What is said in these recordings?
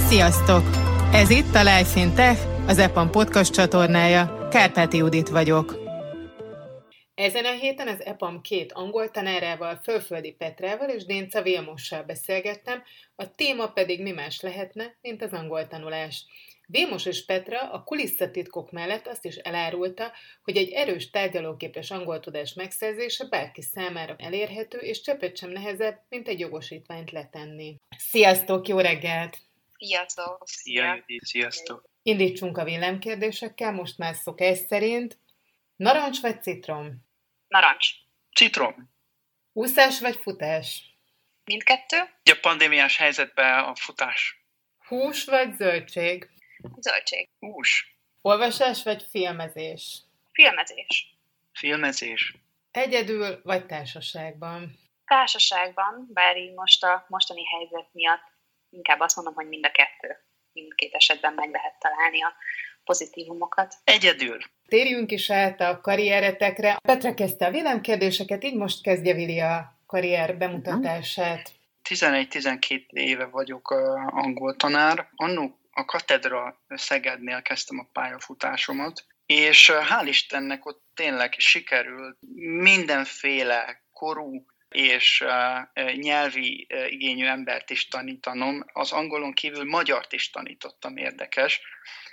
Sziasztok! Ez itt a Life in Tech, az EPAM podcast csatornája. Kárpáti Judit vagyok. Ezen a héten az EPAM 2 angol tanárával, Fölföldi Petrával és Dénca Vilmossal beszélgettem, a téma pedig mi más lehetne, mint az angol tanulás. Vilmos és Petra a kulisszatitkok mellett azt is elárulta, hogy egy erős tárgyalóképes angol tudás megszerzése bárki számára elérhető, és cseppet sem nehezebb, mint egy jogosítványt letenni. Sziasztok, jó reggelt! Sziasztok! Sziasztok! Indítsunk a villámkérdésekkel, most már szokás szerint. Narancs vagy citrom? Narancs. Citrom. Úszás vagy futás? Mindkettő? A pandémiás helyzetben a futás. Hús vagy zöldség? Zöldség. Hús. Olvasás vagy filmezés? Filmezés. Filmezés. Egyedül vagy társaságban? Társaságban, bár így most a mostani helyzet miatt inkább azt mondom, hogy mind a kettő. Mindkét esetben meg lehet találni a pozitívumokat. Egyedül. Térjünk is át a karrieretekre. Petra kezdte a villámkérdéseket, így most kezdje Vili a karrier bemutatását. 11-12 éve vagyok angol tanár. Annó a katedra Szegednél kezdtem a pályafutásomat, és hál' Istennek ott tényleg sikerült mindenféle korú és nyelvi igényű embert is tanítanom. Az angolon kívül magyart is tanítottam, érdekes,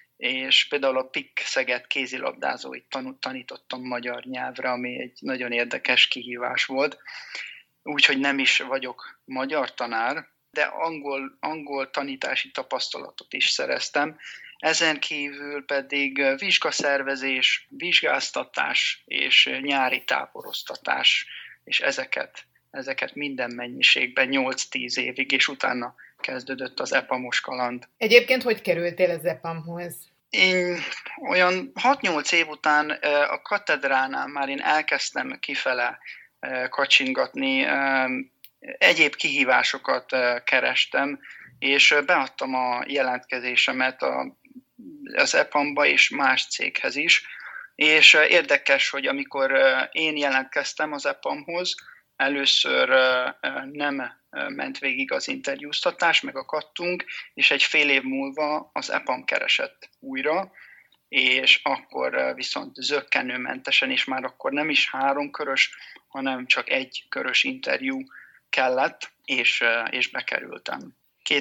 és például a PIK Szeged kézilabdázóit tanítottam magyar nyelvre, ami egy nagyon érdekes kihívás volt. Úgyhogy nem is vagyok magyar tanár, de angol tanítási tapasztalatot is szereztem. Ezen kívül pedig vizsgaszervezés, vizsgáztatás és nyári táboroztatás, és ezeket minden mennyiségben 8-10 évig, és utána kezdődött az EPAM-os kaland. Egyébként hogy kerültél az EPAM-hoz? Én olyan 6-8 év után a katedránál már én elkezdtem kifele kacsingatni, egyéb kihívásokat kerestem, és beadtam a jelentkezésemet az EPAM-ba és más céghez is. És érdekes, hogy amikor én jelentkeztem az EPAM-hoz, először nem ment végig az interjúztatás, meg akadtunk, és egy fél év múlva az EPAM keresett újra, és akkor viszont zökkenőmentesen, és már akkor nem is 3 körös, hanem csak 1 körös interjú kellett, és bekerültem.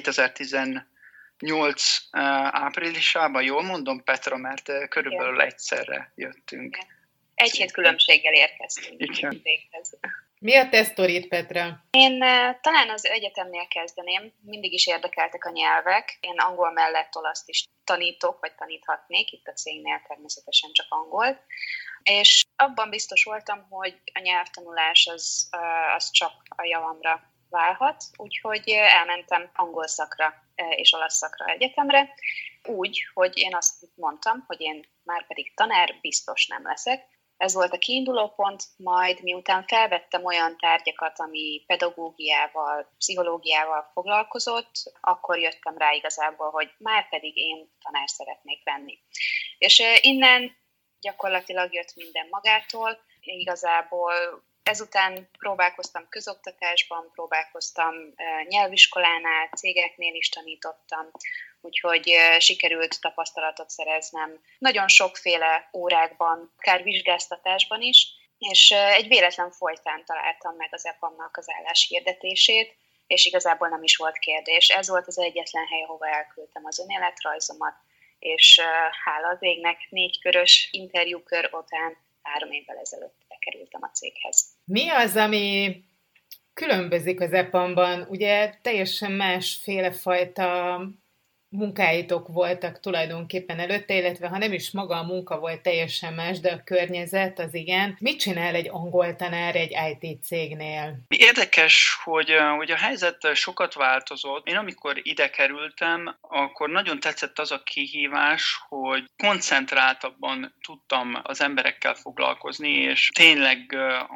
2018 áprilisában, jól mondom, Petra, mert körülbelül egyszerre jöttünk. 1 hét különbséggel érkeztünk. Igen. Mi a te sztorid, Petra? Én talán az egyetemnél kezdeném. Mindig is érdekeltek a nyelvek. Én angol mellett olaszt is tanítok, vagy taníthatnék. Itt a cégnél természetesen csak angolt. És abban biztos voltam, hogy a nyelvtanulás az csak a javamra válhat. Úgyhogy elmentem angol szakra és olasz szakra egyetemre. Úgy, hogy én azt mondtam, hogy én már pedig tanár biztos nem leszek. Ez volt a kiinduló pont, majd miután felvettem olyan tárgyakat, ami pedagógiával, pszichológiával foglalkozott, akkor jöttem rá igazából, hogy már pedig én tanár szeretnék lenni. És innen gyakorlatilag jött minden magától. Igazából ezután próbálkoztam közoktatásban, próbálkoztam nyelviskolánál, cégeknél is tanítottam, úgyhogy sikerült tapasztalatot szereznem nagyon sokféle órákban, akár vizsgáztatásban is, és egy véletlen folytán találtam meg az EPAM-nak az álláshirdetését, és igazából nem is volt kérdés. Ez volt az egyetlen hely, ahova elküldtem az önéletrajzomat, és hála az égnek 4 körös interjúkör után 3 évvel ezelőtt bekerültem a céghez. Mi az, ami különbözik az EPAM-ban? Ugye teljesen másféle fajta munkáitok voltak tulajdonképpen előtte, illetve ha nem is maga a munka volt teljesen más, de a környezet az igen. Mit csinál egy angol tanár egy IT cégnél? Érdekes, hogy a helyzet sokat változott. Én amikor ide kerültem, akkor nagyon tetszett az a kihívás, hogy koncentráltabban tudtam az emberekkel foglalkozni, és tényleg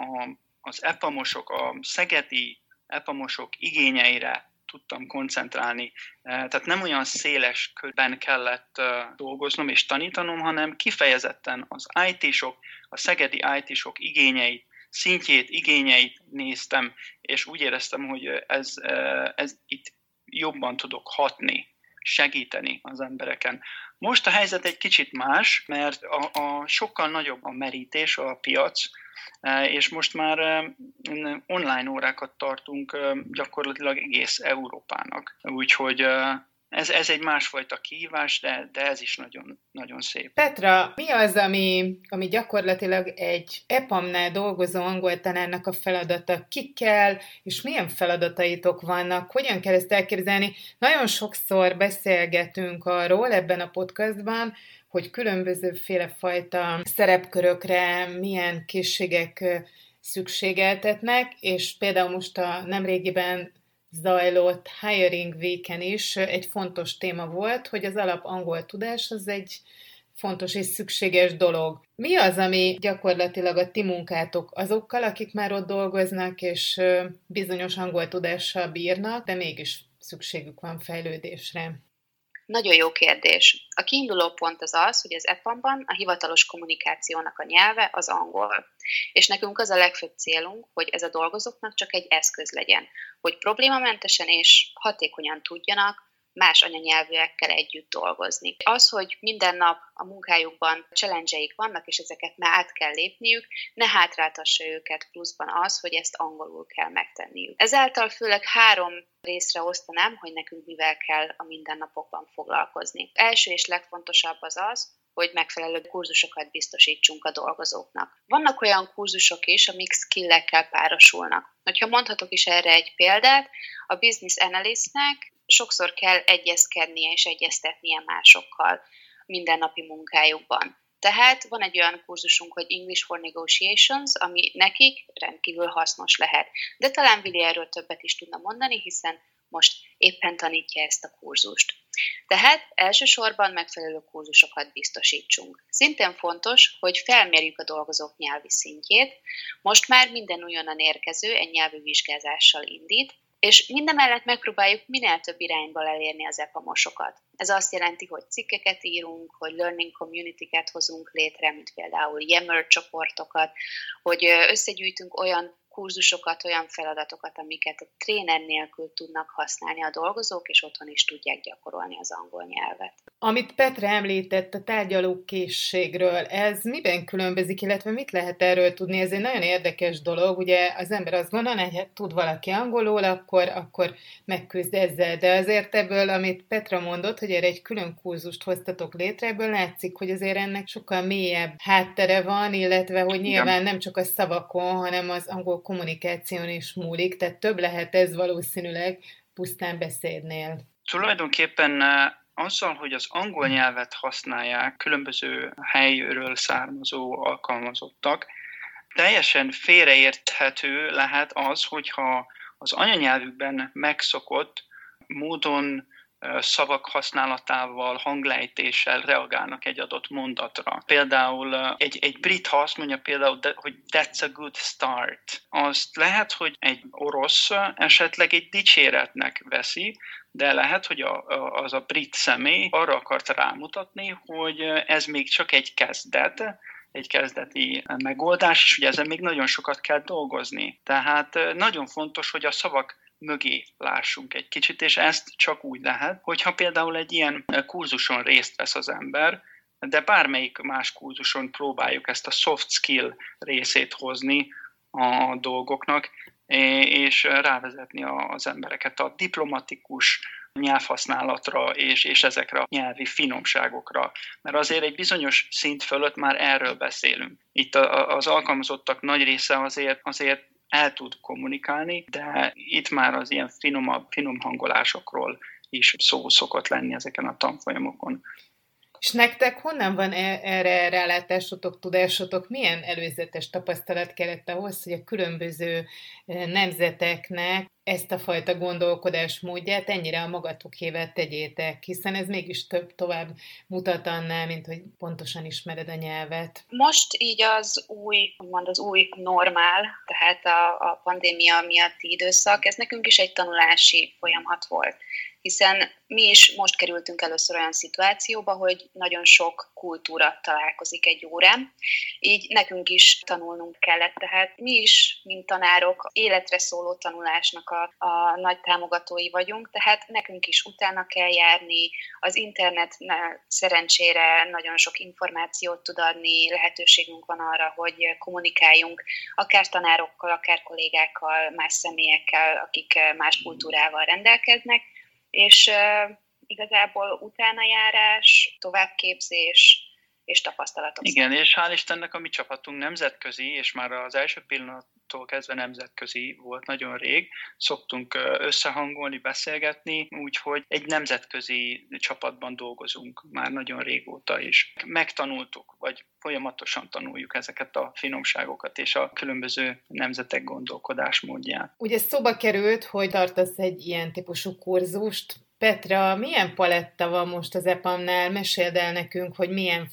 az EPAM-osok, a szegedi EPAM-osok igényeire tudtam koncentrálni. Tehát nem olyan széles körben kellett dolgoznom és tanítanom, hanem kifejezetten az IT-sok, a szegedi IT-sok igényeit, szintjét, igényeit néztem, és úgy éreztem, hogy ez itt jobban tudok hatni segíteni az embereken. Most a helyzet egy kicsit más, mert sokkal nagyobb a merítés, a piac, és most már online órákat tartunk gyakorlatilag egész Európának. Úgyhogy ez egy másfajta kihívás, de ez is nagyon, nagyon szép. Petra, mi az, ami gyakorlatilag egy EPAM-nál dolgozó angol tanárnak a feladata? Kikkel, és milyen feladataitok vannak? Hogyan kell ezt elképzelni? Nagyon sokszor beszélgetünk arról ebben a podcastban, hogy különbözőféle fajta szerepkörökre milyen készségek szükségeltetnek, és például most a nemrégiben zajlott Hiring Week-en is egy fontos téma volt, hogy az alap angol tudás az egy fontos és szükséges dolog. Mi az, ami gyakorlatilag a ti munkátok azokkal, akik már ott dolgoznak, és bizonyos angol tudással bírnak, de mégis szükségük van fejlődésre? Nagyon jó kérdés. A kiinduló pont az, hogy az EPAM-ban a hivatalos kommunikációnak a nyelve az angol. És nekünk az a legfőbb célunk, hogy ez a dolgozóknak csak egy eszköz legyen, hogy problémamentesen és hatékonyan tudjanak más anyanyelvűekkel együtt dolgozni. Az, hogy minden nap a munkájukban challenge-eik vannak, és ezeket már át kell lépniük, ne hátráltassa őket pluszban az, hogy ezt angolul kell megtenniük. Ezáltal főleg 3 részre osztanám, hogy nekünk mivel kell a mindennapokban foglalkozni. Első és legfontosabb az, hogy megfelelő kurzusokat biztosítsunk a dolgozóknak. Vannak olyan kurzusok is, amik skill-ekkel párosulnak. Hogyha mondhatok is erre egy példát, a business analystnek sokszor kell egyezkednie és egyeztetnie másokkal mindennapi munkájukban. Tehát van egy olyan kurzusunk, hogy English for Negotiations, ami nekik rendkívül hasznos lehet. De talán Vili erről többet is tudna mondani, hiszen most éppen tanítja ezt a kurzust. Tehát elsősorban megfelelő kurzusokat biztosítsunk. Szintén fontos, hogy felmérjük a dolgozók nyelvi szintjét. Most már minden újonnan érkező egy nyelvi vizsgázással indít, és mindemellett megpróbáljuk minél több irányból elérni az EPAM-osokat. Ez azt jelenti, hogy cikkeket írunk, hogy learning community-ket hozunk létre, mint például Yammer csoportokat, hogy összegyűjtünk olyan kurzusokat, olyan feladatokat, amiket a tréner nélkül tudnak használni a dolgozók, és otthon is tudják gyakorolni az angol nyelvet. Amit Petra említett a tárgyalókészségről, ez miben különbözik, illetve mit lehet erről tudni? Ez egy nagyon érdekes dolog, ugye az ember azt gondolja, hogy tud valaki angolul, akkor megküzd ezzel, de azért ebből, amit Petra mondott, hogy erre egy külön kurzust hoztatok létre, ebből látszik, hogy azért ennek sokkal mélyebb háttere van, illetve hogy nyilván nem csak a szavakon, hanem az angol kommunikáción is múlik, tehát több lehet ez valószínűleg pusztán beszédnél. Tulajdonképpen azzal, hogy az angol nyelvet használják különböző helyről származó alkalmazottak, teljesen félreérthető lehet az, hogyha az anyanyelvükben megszokott módon szavak használatával, hanglejtéssel reagálnak egy adott mondatra. Például egy brit, ha azt mondja például, hogy that's a good start, azt lehet, hogy egy orosz esetleg egy dicséretnek veszi, de lehet, hogy az a brit személy arra akart rámutatni, hogy ez még csak egy kezdet, egy kezdeti megoldás, és ugye ezen még nagyon sokat kell dolgozni. Tehát nagyon fontos, hogy a szavak mögé lássunk egy kicsit, és ezt csak úgy lehet, hogyha például egy ilyen kurzuson részt vesz az ember, de bármelyik más kurzuson próbáljuk ezt a soft skill részét hozni a dolgoknak, és rávezetni az embereket a diplomatikus nyelvhasználatra és ezekre a nyelvi finomságokra. Mert azért egy bizonyos szint fölött már erről beszélünk. Itt az alkalmazottak nagy része azért el tud kommunikálni, de itt már az ilyen finom hangolásokról is szó szokott lenni ezeken a tanfolyamokon. És nektek honnan van erre rálátásotok, tudásotok? Milyen előzetes tapasztalat kellett ahhoz, hogy a különböző nemzeteknek ezt a fajta gondolkodásmódját ennyire a magatokével tegyétek, hiszen ez mégis tovább mutat annál, mint hogy pontosan ismered a nyelvet. Most így az új normál, tehát a pandémia miatti időszak, ez nekünk is egy tanulási folyamat volt. Hiszen mi is most kerültünk először olyan szituációba, hogy nagyon sok kultúra találkozik egy órán, így nekünk is tanulnunk kellett, tehát mi is, mint tanárok, életre szóló tanulásnak a nagy támogatói vagyunk, tehát nekünk is utána kell járni, az internet szerencsére nagyon sok információt tud adni, lehetőségünk van arra, hogy kommunikáljunk akár tanárokkal, akár kollégákkal, más személyekkel, akik más kultúrával rendelkeznek, és igazából utánajárás, továbbképzés és tapasztalatok. Igen, és hál' Istennek a mi csapatunk nemzetközi, és már az első pillanattól kezdve nemzetközi volt nagyon rég. Szoktunk összehangolni, beszélgetni, úgyhogy egy nemzetközi csapatban dolgozunk már nagyon régóta is. Megtanultuk, vagy folyamatosan tanuljuk ezeket a finomságokat és a különböző nemzetek gondolkodásmódját. Ugye szóba került, hogy tartasz egy ilyen típusú kurzust. Petra, milyen paletta van most az EPAM-nál? Meséld el nekünk, hogy milyen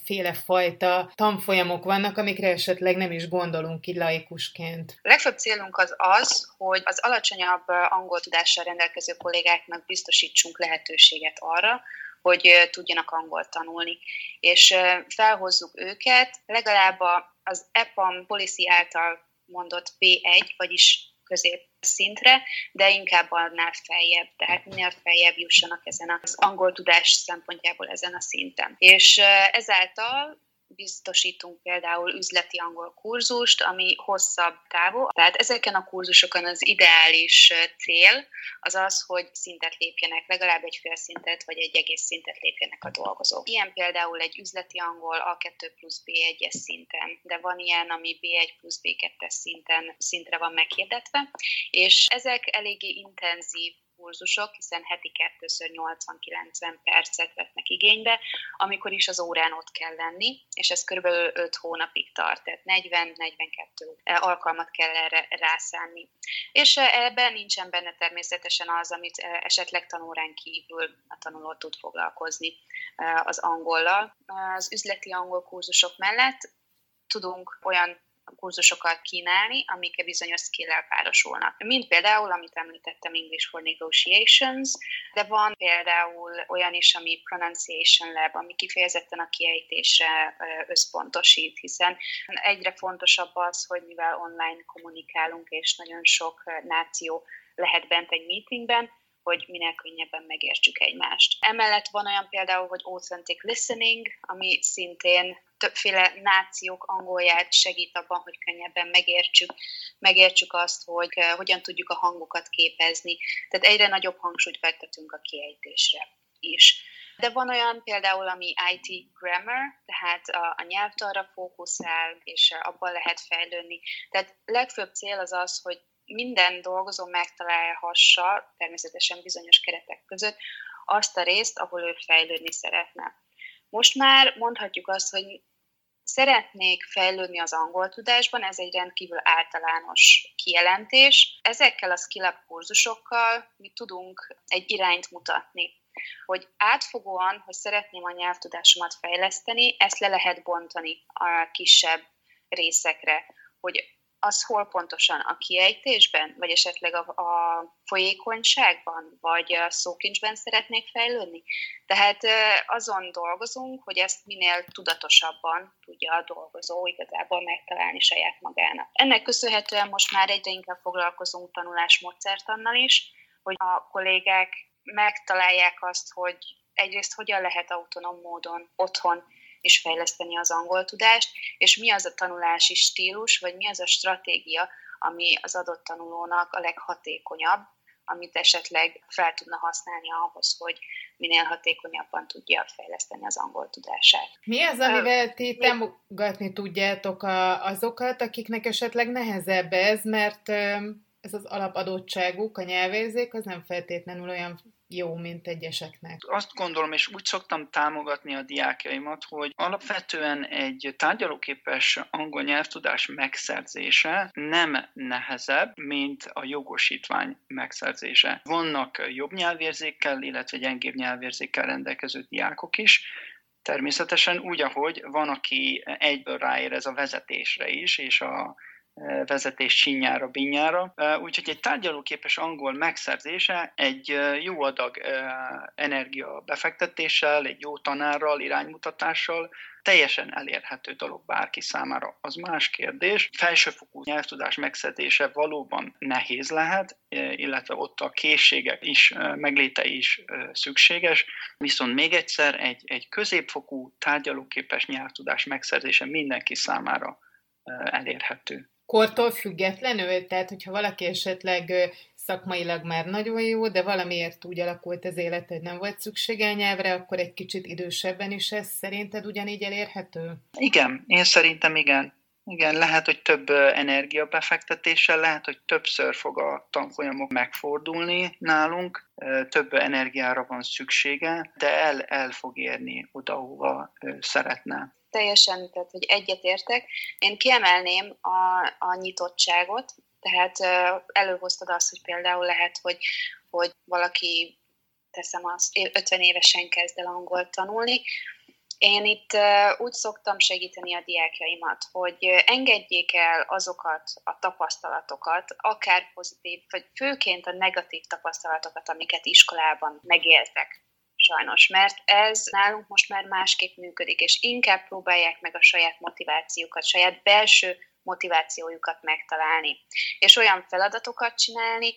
fajta tanfolyamok vannak, amikre esetleg nem is gondolunk így laikusként. A legfőbb célunk az, hogy az alacsonyabb angol tudással rendelkező kollégáknak biztosítsunk lehetőséget arra, hogy tudjanak angolt tanulni. És felhozzuk őket legalább az EPAM policy által mondott B1, vagyis középszintre, de inkább annál feljebb, tehát minél feljebb jussanak ezen az angol tudás szempontjából ezen a szinten. És ezáltal biztosítunk például üzleti angol kurzust, ami hosszabb távú. Tehát ezeken a kurzusokon az ideális cél az, hogy szintet lépjenek, legalább egy fél szintet, vagy egy egész szintet lépjenek a dolgozók. Ilyen például egy üzleti angol A2 plusz B1-es szinten, de van ilyen, ami B1 plusz B2-es szintre van meghirdetve, és ezek eléggé intenzív kurzusok, hiszen heti 2-ször 80-90 percet vetnek igénybe, amikor is az órán ott kell lenni, és ez kb. 5 hónapig tart, tehát 40-42 alkalmat kell erre rászánni. És ebben nincsen benne természetesen az, amit esetleg tanórán kívül a tanuló tud foglalkozni az angollal. Az üzleti angol kurzusok mellett tudunk olyan kurzusokat kínálni, amik bizonyos skill-el párosulnak. Mint például, amit említettem, English for Negotiations, de van például olyan is, ami Pronunciation Lab, ami kifejezetten a kiejtésre összpontosít, hiszen egyre fontosabb az, hogy mivel online kommunikálunk, és nagyon sok náció lehet bent egy meetingben, hogy minél könnyebben megértsük egymást. Emellett van olyan például, hogy Authentic Listening, ami szintén többféle nációk angolját segít abban, hogy könnyebben megértsük azt, hogy hogyan tudjuk a hangokat képezni. Tehát egyre nagyobb hangsúlyt fektetünk a kiejtésre is. De van olyan például, ami IT Grammar, tehát a nyelvtanra fókuszál, és abban lehet fejlődni. Tehát legfőbb cél az, hogy minden dolgozó megtalálhassa, természetesen bizonyos keretek között, azt a részt, ahol ő fejlődni szeretne. Most már mondhatjuk azt, hogy szeretnék fejlődni az angol tudásban, ez egy rendkívül általános kijelentés. Ezekkel a skill-up kurzusokkal mi tudunk egy irányt mutatni, hogy átfogóan, hogy szeretném a nyelvtudásomat fejleszteni, ezt le lehet bontani a kisebb részekre, hogy az hol pontosan a kiejtésben, vagy esetleg a folyékonyságban, vagy a szókincsben szeretnék fejlődni. Tehát azon dolgozunk, hogy ezt minél tudatosabban tudja a dolgozó igazából megtalálni saját magának. Ennek köszönhetően most már egyre inkább foglalkozunk tanulásmódszertannal is, hogy a kollégák megtalálják azt, hogy egyrészt hogyan lehet autonóm módon otthon és fejleszteni az angol tudást, és mi az a tanulási stílus, vagy mi az a stratégia, ami az adott tanulónak a leghatékonyabb, amit esetleg fel tudna használni ahhoz, hogy minél hatékonyabban tudja fejleszteni az angol tudását. Mi az, amivel ti támogatni tudjátok azokat, akiknek esetleg nehezebb ez, mert ez az alapadottságuk, a nyelvérzék, az nem feltétlenül olyan jó, mint egyeseknek. Azt gondolom, és úgy szoktam támogatni a diákjaimat, hogy alapvetően egy tárgyalóképes angol nyelvtudás megszerzése nem nehezebb, mint a jogosítvány megszerzése. Vannak jobb nyelvérzékkel, illetve gyengébb nyelvérzékkel rendelkező diákok is, természetesen úgy, ahogy van, aki egyből ráérez a vezetésre is, és a vezetés csinyára, binyára. Úgyhogy egy tárgyalóképes angol megszerzése egy jó adag energia befektetéssel, egy jó tanárral, iránymutatással teljesen elérhető dolog bárki számára. Az más kérdés. Felsőfokú nyelvtudás megszerzése valóban nehéz lehet, illetve ott a készségek is, megléte is szükséges. Viszont még egyszer egy középfokú tárgyalóképes nyelvtudás megszerzése mindenki számára elérhető. Kortól függetlenül? Tehát, hogyha valaki esetleg szakmailag már nagyon jó, de valamiért úgy alakult az élet, hogy nem volt szüksége a nyelvre, akkor egy kicsit idősebben is ez szerinted ugyanígy elérhető? Igen, én szerintem igen. Igen, lehet, hogy több energiabefektetéssel, lehet, hogy többször fog a tanfolyamok megfordulni nálunk, több energiára van szüksége, de el fog érni oda, hova szeretne. Teljesen, tehát hogy egyetértek. Én kiemelném a nyitottságot, tehát előhoztad azt, hogy például lehet, hogy valaki, teszem azt, 50 évesen kezd el angolt tanulni. Én itt úgy szoktam segíteni a diákjaimat, hogy engedjék el azokat a tapasztalatokat, akár pozitív, vagy főként a negatív tapasztalatokat, amiket iskolában megéltek. Sajnos, mert ez nálunk most már másképp működik, és inkább próbálják meg a saját motivációkat, saját belső motivációjukat megtalálni. És olyan feladatokat csinálni,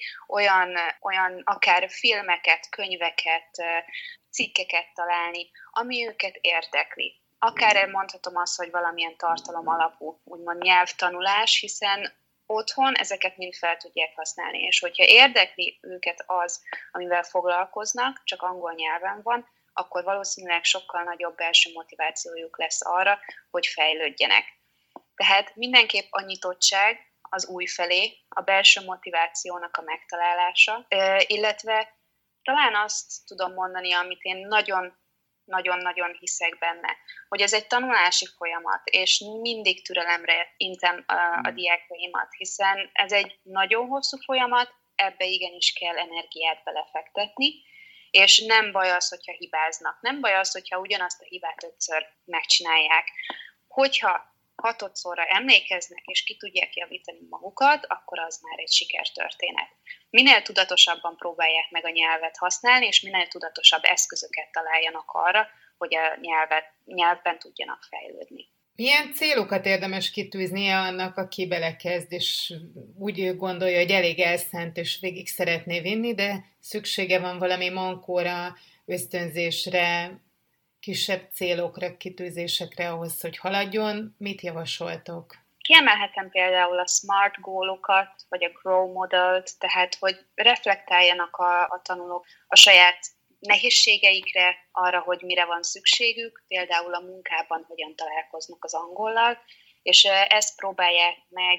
olyan akár filmeket, könyveket, cikkeket találni, ami őket érdekli. Akár mondhatom azt, hogy valamilyen tartalom alapú, úgymond nyelvtanulás, hiszen otthon ezeket mind fel tudják használni, és hogyha érdekli őket az, amivel foglalkoznak, csak angol nyelven van, akkor valószínűleg sokkal nagyobb belső motivációjuk lesz arra, hogy fejlődjenek. Tehát mindenképp a nyitottság az új felé, a belső motivációnak a megtalálása, illetve talán azt tudom mondani, amit én nagyon-nagyon hiszek benne, hogy ez egy tanulási folyamat, és mindig türelemre intem a diákjaimat, hiszen ez egy nagyon hosszú folyamat, ebbe igenis kell energiát belefektetni, és nem baj az, hogyha hibáznak, nem baj az, hogyha ugyanazt a hibát 5-ször megcsinálják. Hogyha 6-szorra emlékeznek, és ki tudják javítani magukat, akkor az már egy sikertörténet. Minél tudatosabban próbálják meg a nyelvet használni, és minél tudatosabb eszközöket találjanak arra, hogy a nyelvben tudjanak fejlődni. Milyen célokat érdemes kitűznie annak, aki belekezd, és úgy gondolja, hogy elég elszánt, és végig szeretné vinni, de szüksége van valami mankóra, ösztönzésre, kisebb célokra, kitűzésekre ahhoz, hogy haladjon. Mit javasoltok? Kiemelhetem például a SMART gólokat, vagy a GROW modelt, tehát hogy reflektáljanak a tanulók a saját nehézségeikre, arra, hogy mire van szükségük, például a munkában hogyan találkoznak az angollal, és ezt próbálják meg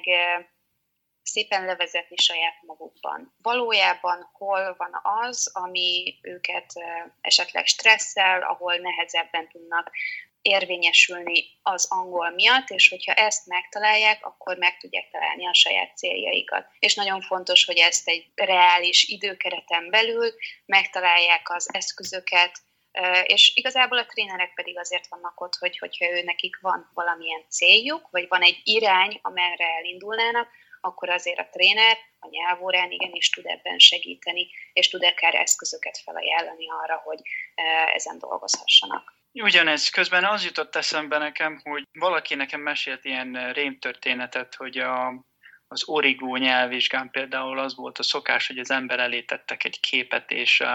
szépen levezetni saját magukban. Valójában hol van az, ami őket esetleg stresszel, ahol nehezebben tudnak érvényesülni az angol miatt, és hogyha ezt megtalálják, akkor meg tudják találni a saját céljaikat. És nagyon fontos, hogy ezt egy reális időkereten belül megtalálják az eszközöket, és igazából a trénerek pedig azért vannak ott, hogyha nekik van valamilyen céljuk, vagy van egy irány, amerre elindulnának, akkor azért a tréner a nyelvórán igenis tud ebben segíteni, és tud akár eszközöket felajánlani arra, hogy ezen dolgozhassanak. Ugyanez, közben az jutott eszembe nekem, hogy valaki nekem mesélt ilyen rémtörténetet, hogy az origó nyelvvizsgán például az volt a szokás, hogy az ember elé tettek egy képet,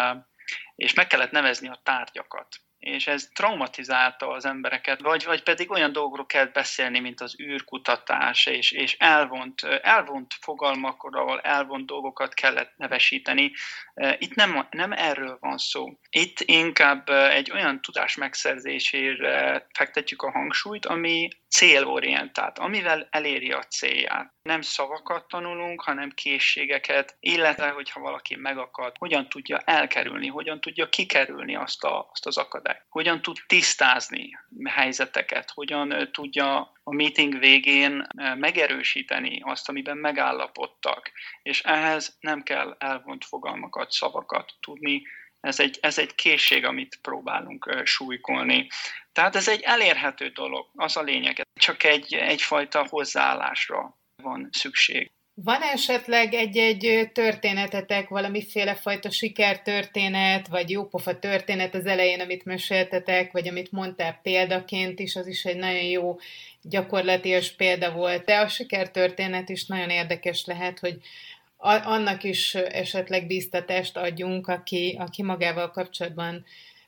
és meg kellett nevezni a tárgyakat. És ez traumatizálta az embereket, vagy pedig olyan dolgokról kellett beszélni, mint az űrkutatás, és elvont fogalmakról, elvont dolgokat kellett nevesíteni. Itt nem erről van szó. Itt inkább egy olyan tudás megszerzésére fektetjük a hangsúlyt, ami célorientált, amivel eléri a célját. Nem szavakat tanulunk, hanem készségeket, illetve, hogyha valaki megakad, hogyan tudja elkerülni, hogyan tudja kikerülni azt az akadályt, hogyan tud tisztázni helyzeteket, hogyan tudja a meeting végén megerősíteni azt, amiben megállapodtak. És ehhez nem kell elvont fogalmakat, szavakat tudni. Ez egy készség, amit próbálunk súlykolni. Tehát ez egy elérhető dolog, az a lényeg. Csak egyfajta hozzáállásra van szükség. Van esetleg egy történetetek, valamiféle fajta sikertörténet, vagy jópofa történet az elején, amit meséltetek, vagy amit mondtál példaként is, az is egy nagyon jó gyakorlatias példa volt. De a sikertörténet is nagyon érdekes lehet, hogy annak is esetleg bíztatást adjunk, aki magával kapcsolatban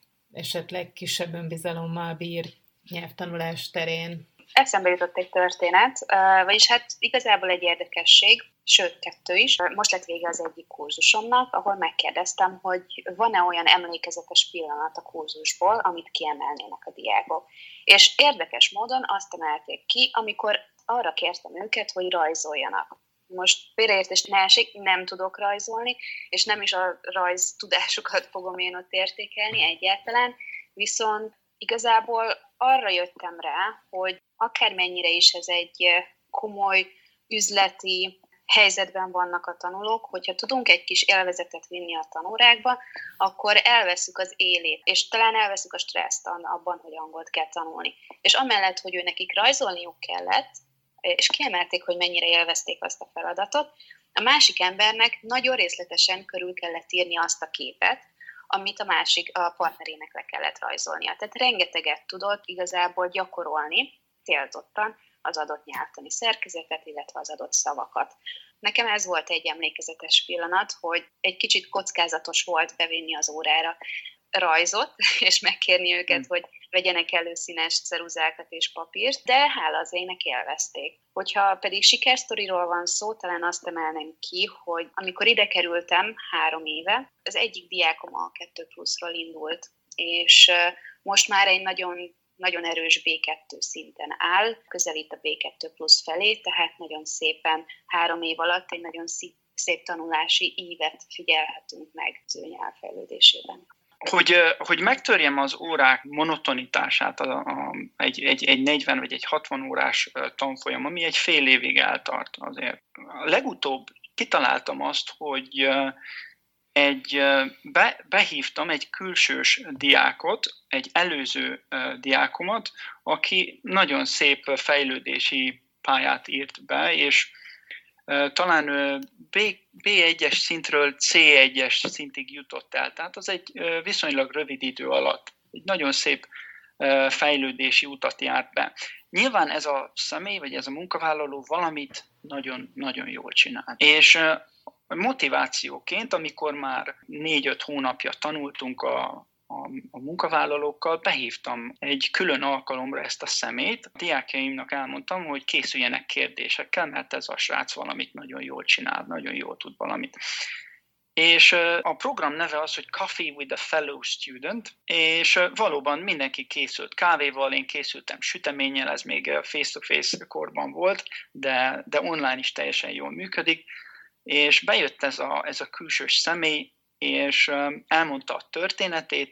esetleg kisebb önbizalommal bír nyelvtanulás terén. Eszembe jutott egy történet, vagyis hát igazából egy érdekesség, sőt 2 is. Most lett vége az egyik kurzusomnak, ahol megkérdeztem, hogy van-e olyan emlékezetes pillanat a kurzusból, amit kiemelnének a diákok. És érdekes módon azt emelték ki, amikor arra kértem őket, hogy rajzoljanak. Most félreértés ne esik, nem tudok rajzolni, és nem is a rajz tudásukat fogom én ott értékelni egyáltalán, viszont igazából arra jöttem rá, hogy akármennyire is ez egy komoly üzleti helyzetben vannak a tanulók, hogyha tudunk egy kis élvezetet vinni a tanórákba, akkor elveszük az élét, és talán elveszük a stresszt abban, hogy angolt kell tanulni. És amellett, hogy ő nekik rajzolniuk kellett, és kiemelték, hogy mennyire élvezték azt a feladatot, a másik embernek nagyon részletesen körül kellett írni azt a képet, amit a partnerének le kellett rajzolnia. Tehát rengeteget tudott igazából gyakorolni célzottan az adott nyelvtani szerkezetet, illetve az adott szavakat. Nekem ez volt egy emlékezetes pillanat, hogy egy kicsit kockázatos volt bevinni az órára rajzot, és megkérni őket, hogy vegyenek elő színes ceruzákat és papírt, de hála az ének élvezték. Hogyha pedig sikersztoriról van szó, talán azt emelném ki, hogy amikor ide kerültem 3 éve, az egyik diákom a 2+-ról indult, és most már egy nagyon, nagyon erős B2 szinten áll, közelít a B2+ felé, tehát nagyon szépen 3 év alatt egy nagyon szép tanulási ívet figyelhetünk meg az ő nyelvfejlődésében. Hogy megtörjem az órák monotonitását, egy 40 vagy egy 60 órás tanfolyam, ami egy fél évig eltart azért. Legutóbb kitaláltam azt, hogy behívtam egy külsős diákot, egy előző diákomat, aki nagyon szép fejlődési pályát írt be, és talán B1-es szintről C1-es szintig jutott el. Tehát az egy viszonylag rövid idő alatt egy nagyon szép fejlődési utat járt be. Nyilván ez a személy, vagy ez a munkavállaló valamit nagyon jól csinál. És motivációként, amikor már 4-5 hónapja tanultunk a munkavállalókkal, behívtam egy külön alkalomra ezt a szemét. A diákjaimnak elmondtam, hogy készüljenek kérdésekkel, mert ez a srác valamit nagyon jól csinál, nagyon jól tud valamit. És a program neve az, hogy Coffee with a Fellow Student, és valóban mindenki készült kávéval, én készültem süteménnyel, ez még face-to-face korban volt, de online is teljesen jól működik, és bejött ez a külsős személy, és elmondta a történetét,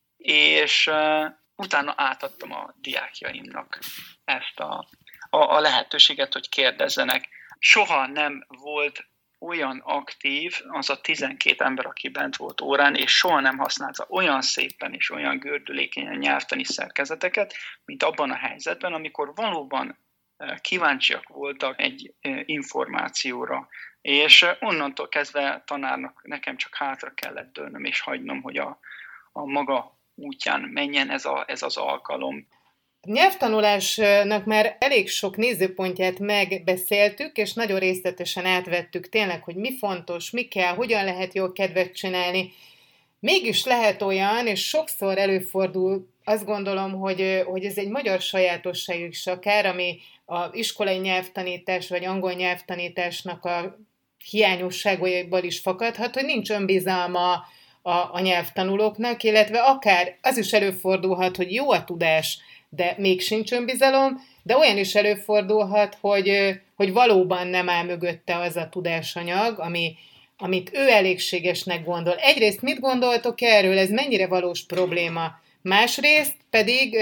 és utána átadtam a diákjaimnak ezt a lehetőséget, hogy kérdezzenek. Soha nem volt olyan aktív az a 12 ember, aki bent volt órán, és soha nem használta olyan szépen és olyan gördülékenyen nyelvtani szerkezeteket, mint abban a helyzetben, amikor valóban kíváncsiak voltak egy információra. És onnantól kezdve tanárnak nekem csak hátra kellett dőlnöm és hagynom, hogy a maga útján menjen ez az alkalom. A nyelvtanulásnak már elég sok nézőpontját megbeszéltük, és nagyon részletesen átvettük tényleg, hogy mi fontos, mi kell, hogyan lehet jól kedvet csinálni. Mégis lehet olyan, és sokszor előfordul, azt gondolom, hogy ez egy magyar sajátosság is akár, ami az iskolai nyelvtanítás vagy angol nyelvtanításnak a hiányosságaiból is fakadhat, hogy nincs önbizalma a nyelvtanulóknak, illetve akár az is előfordulhat, hogy jó a tudás, de még sincs önbizalom, de olyan is előfordulhat, hogy valóban nem áll mögötte az a tudásanyag, amit ő elégségesnek gondol. Egyrészt mit gondoltok erről, ez mennyire valós probléma? Másrészt pedig,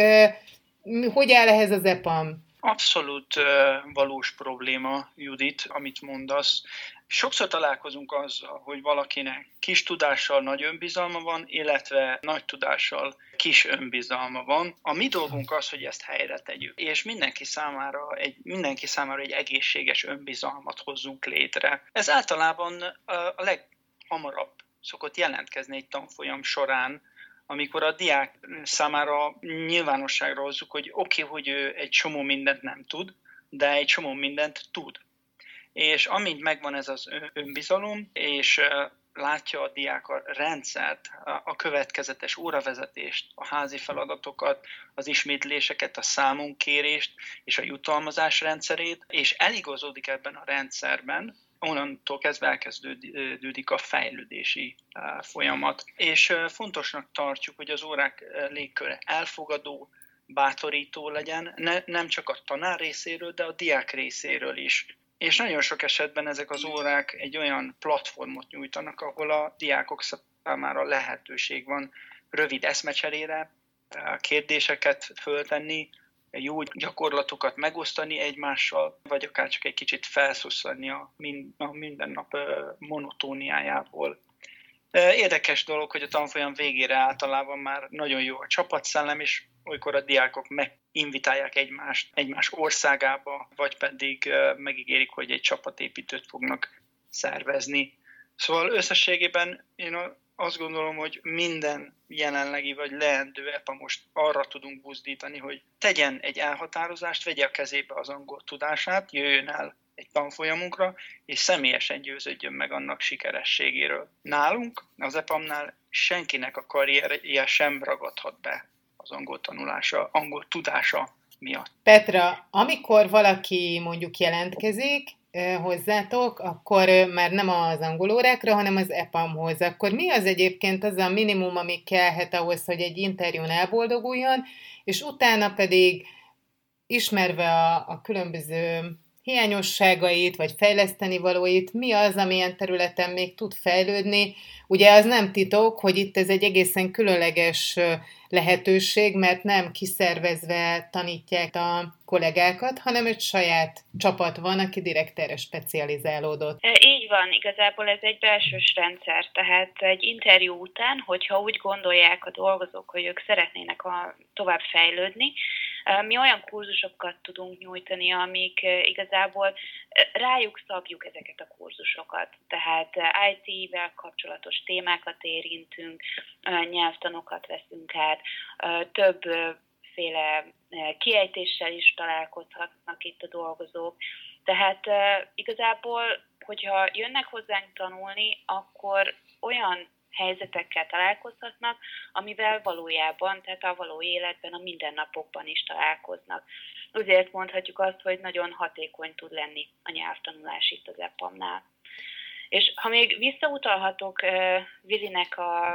hogy áll ehhez az EPAM? Abszolút valós probléma, Judit, amit mondasz. Sokszor találkozunk azzal, hogy valakinek kis tudással nagy önbizalma van, illetve nagy tudással kis önbizalma van. A mi dolgunk az, hogy ezt helyre tegyük, és mindenki számára egy egészséges önbizalmat hozzunk létre. Ez általában a leghamarabb szokott jelentkezni egy tanfolyam során, amikor a diák számára nyilvánosságra hozzuk, hogy oké, hogy ő egy csomó mindent nem tud, de egy csomó mindent tud. És amint megvan ez az önbizalom, és látja a diák a rendszert, a következetes óravezetést, a házi feladatokat, az ismétléseket, a számonkérést és a jutalmazás rendszerét, és eligazódik ebben a rendszerben, onnantól kezdve elkezdődik a fejlődési folyamat. És fontosnak tartjuk, hogy az órák légköre elfogadó, bátorító legyen, nem csak a tanár részéről, de a diák részéről is. És nagyon sok esetben ezek az órák egy olyan platformot nyújtanak, ahol a diákok számára lehetőség van rövid eszmecserére, kérdéseket föltenni, jó gyakorlatokat megosztani egymással, vagy akár csak egy kicsit felszusszani a mindennap monotóniájából. Érdekes dolog, hogy a tanfolyam végére általában már nagyon jó a csapatszellem, és olykor a diákok meginvitálják egymás országába, vagy pedig megígérik, hogy egy csapatépítőt fognak szervezni. Szóval összességében én azt gondolom, hogy minden jelenlegi vagy leendő EPA most arra tudunk buzdítani, hogy tegyen egy elhatározást, vegye a kezébe az angol tudását, jöjjön el egy tanfolyamunkra, és személyesen győződjön meg annak sikerességéről. Nálunk, az EPAM-nál senkinek a karrierje sem ragadhat be az angol tanulása, angol tudása miatt. Petra, amikor valaki mondjuk jelentkezik hozzátok, akkor már nem az angolórákra, hanem az EPAM-hoz. Akkor mi az egyébként az a minimum, ami kellhet ahhoz, hogy egy interjún elboldoguljon, és utána pedig ismerve a különböző hiányosságait, vagy fejleszteni valóit, mi az, amilyen területen még tud fejlődni. Ugye az nem titok, hogy itt ez egy egészen különleges lehetőség, mert nem kiszervezve tanítják a kollégákat, hanem egy saját csapat van, aki direkt erre specializálódott. Így van, igazából ez egy belsős rendszer, tehát egy interjú után, hogyha úgy gondolják a dolgozók, hogy ők szeretnének tovább fejlődni, mi olyan kurzusokat tudunk nyújtani, amik igazából rájuk szabjuk ezeket a kurzusokat. Tehát IT-vel kapcsolatos témákat érintünk, nyelvtanokat veszünk át, többféle kiejtéssel is találkozhatnak itt a dolgozók. Tehát igazából, hogyha jönnek hozzánk tanulni, akkor olyan helyzetekkel találkozhatnak, amivel valójában, tehát a való életben, a mindennapokban is találkoznak. Azért mondhatjuk azt, hogy nagyon hatékony tud lenni a nyelvtanulás itt az EPAM-nál. És ha még visszautalhatok Vilinek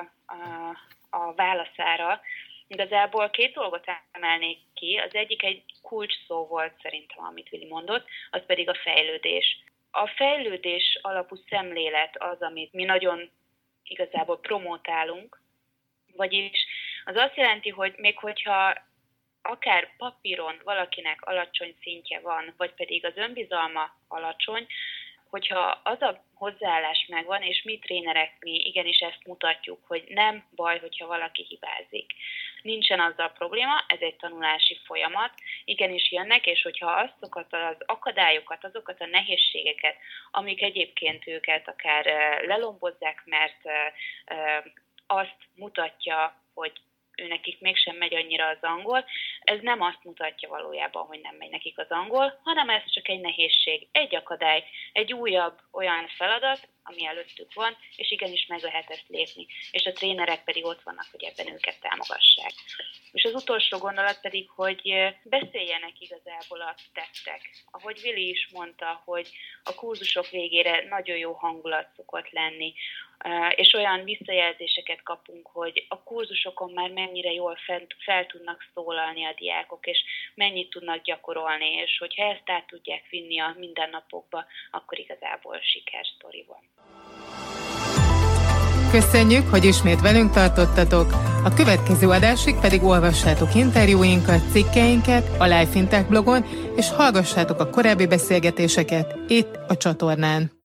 a válaszára, igazából 2 dolgot emelnék ki. Az egyik egy kulcs szó volt szerintem, amit Vili mondott, az pedig a fejlődés. A fejlődés alapú szemlélet az, amit mi nagyon igazából promotálunk, vagyis az azt jelenti, hogy még hogyha akár papíron valakinek alacsony szintje van, vagy pedig az önbizalma alacsony, hogyha az a hozzáállás megvan, és mi trénerek igenis ezt mutatjuk, hogy nem baj, hogyha valaki hibázik. Nincsen azzal probléma, ez egy tanulási folyamat, igenis jönnek, és hogyha azokat az akadályokat, azokat a nehézségeket, amik egyébként őket akár lelombozzák, mert azt mutatja, hogy nekik mégsem megy annyira az angol, ez nem azt mutatja valójában, hogy nem megy nekik az angol, hanem ez csak egy nehézség, egy akadály, egy újabb olyan feladat, ami előttük van, és igenis meg lehet ezt lépni. És a trénerek pedig ott vannak, hogy ebben őket támogassák. És az utolsó gondolat pedig, hogy beszéljenek igazából a tettek. Ahogy Vili is mondta, hogy a kurzusok végére nagyon jó hangulat szokott lenni, és olyan visszajelzéseket kapunk, hogy a kurzusokon már mennyire jól fel tudnak szólalni a diákok, és mennyit tudnak gyakorolni, és hogyha ezt át tudják vinni a mindennapokba, akkor igazából sikersztori van. Köszönjük, hogy ismét velünk tartottatok, a következő adásig pedig olvassátok interjúinkat, cikkeinket a Life in Tech blogon, és hallgassátok a korábbi beszélgetéseket itt a csatornán.